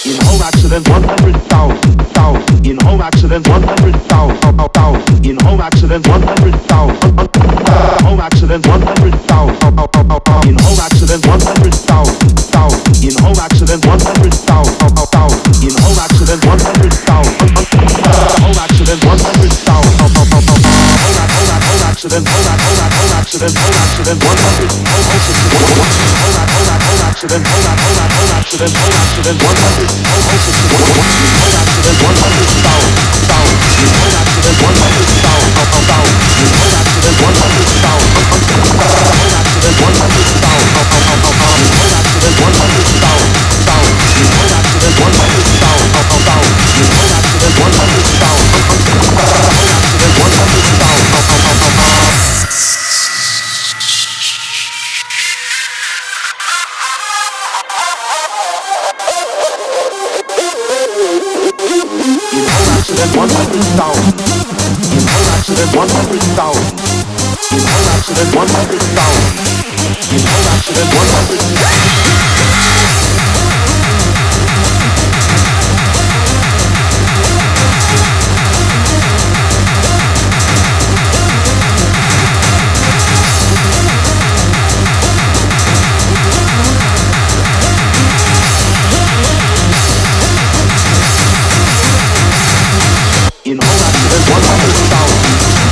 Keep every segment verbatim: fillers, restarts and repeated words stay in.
In home accident, one hundred thousand, thousand. In home accident, one hundred thousand, thousand. In home accident, one hundred thousand, home accident, one hundred thousand. In home accident, one hundred thousand, thousand. In home accident, one hundred thousand, thousand. In home accident, one hundred thousand, home accident, one hundred thousand. Home accident, home home accident, home accident, one hundred. Home accident, home home accident, home accident, one hundred. Home accident, one hundred thousand, thousand. Home accident, one hundred thousand, thousand. Home accident, one hundred thousand. Home accident, one hundred thousand. Home accident, one hundred thousand, thousand. Home accident, one hundred thousand, thousand. Home accident, one hundred thousand. Home accident, one hundred thousand. One hundred thousand. In home accident, one hundred thousand. In home accident, one hundred thousand. In home accident, one hundred thousand. In home accident, one hundred thousand.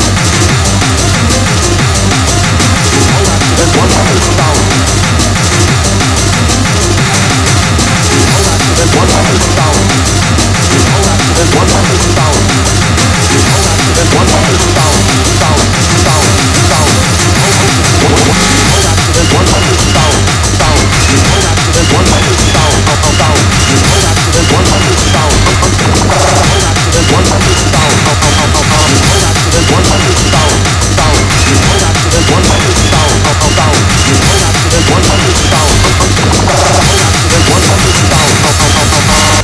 In home accident, one hundred thousand. In home accident, one hundred thousand. In home accident, one hundred thousand. In home accident, one hundred thousand. Thousand, thousand, thousand. In home accident, one hundred thousand. Thousand. In home accident, one hundred thousand. Thousand. In home accident, one hundred thousand. Home accident, one hundred thousand. In home accident, one hundred thousand, thousand. In home accident, one hundred thousand, thousand. In home accident, one hundred thousand. Home accident, one hundred thousand.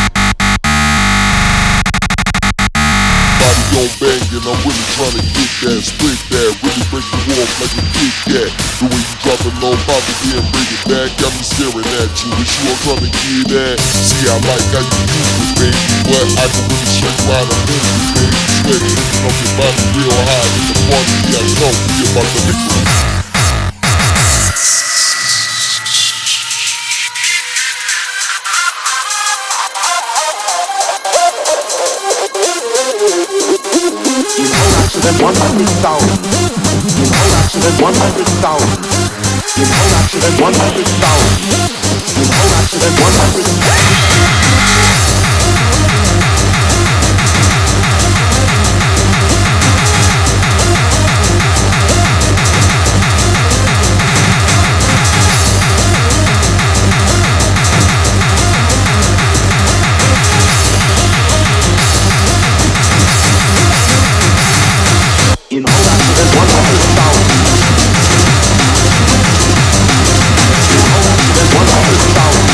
Body gon' bang and I'm really trying to get that, split that, really break the wall like a Kit Kat. The way you drop it low, pop it in, bring it back, got me staring at you. Wish you were trying to get that. See, I like how you use it, baby, but I can really straight ride a movie, baby. Steady, up your body real high in the party, yeah, I know we about to make it. In home accident, one hundred thousand. In home accident, one hundred thousand. In home accident, one hundred thousand. In home accident, one hundred thousand. In home accident, one hundred thousand. In home accident, one hundred thousand.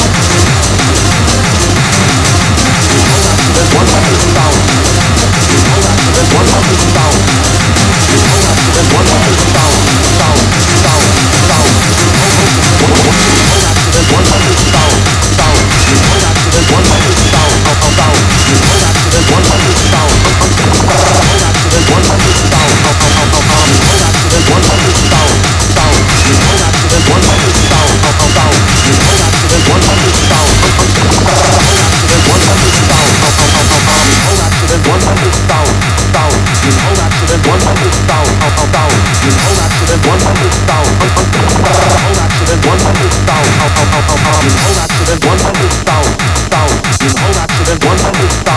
In home accident, one hundred thousand. In home accident, one hundred thousand. In home accident, one hundred thousand. Thousand, thousand, thousand. In home accident, one hundred thousand. Thousand. In home accident, one hundred thousand. Thousand. In home accident, one hundred thousand. Home accident, one hundred thousand. In home accident, one hundred thousand. Thousand. In home accident, one hundred thousand. Thousand. In home accident, one hundred thousand. Home accident, one hundred thousand. In home accident, one hundred thousand. Thousand. In home accident, one hundred thousand. Thousand. In home accident, one hundred thousand. Home accident, one hundred thousand. In home accident, one hundred thousand. Thousand. In home accident, one hundred thousand.